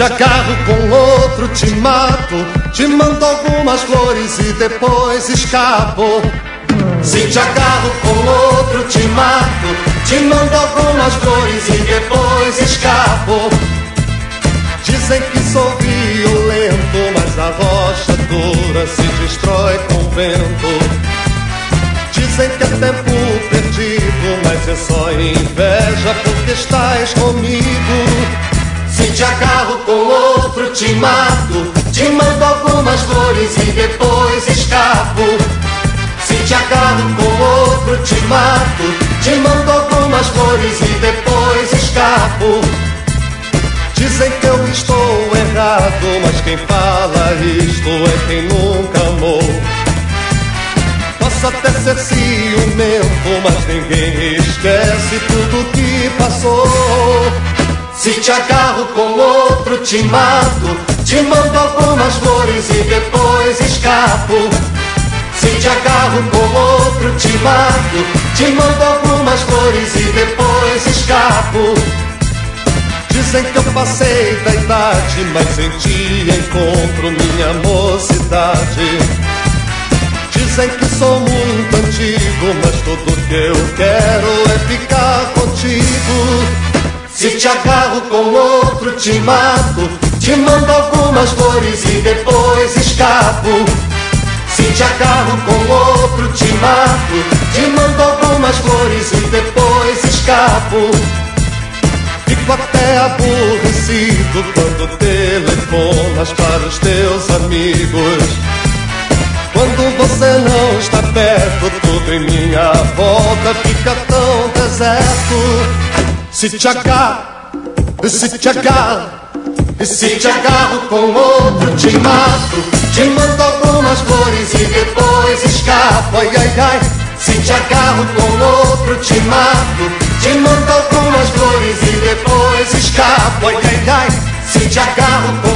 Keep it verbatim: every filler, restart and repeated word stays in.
te agarro com outro, te mato. Te mando algumas flores e depois escapo. Se te agarro com outro, te mato. Te mando algumas flores e depois escapo. Dizem que sou violento, mas a rocha dura se destrói com o vento. Dizem que é tempo perdido, mas é só inveja porque estás comigo. Se te agarro com outro, te mato. Te mando algumas flores e depois escapo. Se te agarro com outro, te mato. Te mando algumas flores e depois escapo. Dizem que eu estou errado, mas quem fala isto é quem nunca amou. Posso até ser ciumento, mas ninguém esquece tudo que passou. Se te agarro com outro, te mato. Te mando algumas flores e depois escapo. Se te agarro com outro, te mato. Te mando algumas flores e depois escapo. Dizem que eu passei da idade, mas em ti encontro minha mocidade. Dizem que sou muito antigo, mas tudo que eu quero é ficar contigo. Se te agarro com outro, te mato. Te mando algumas flores e depois escapo. Se te agarro com outro, te mato. Te mando algumas flores e depois escapo. Fico até aborrecido quando telefonas para os teus amigos. Quando você não está perto, tudo em minha volta fica tão deserto. Se te agarro, se te agarro, se te agarro com outro, te mato. Te mando algumas flores e depois escapo. Ai, ai, ai. Se te agarro com outro, te mato. Te mando algumas flores e depois escapo. Ai, ai, ai. Se te agarro com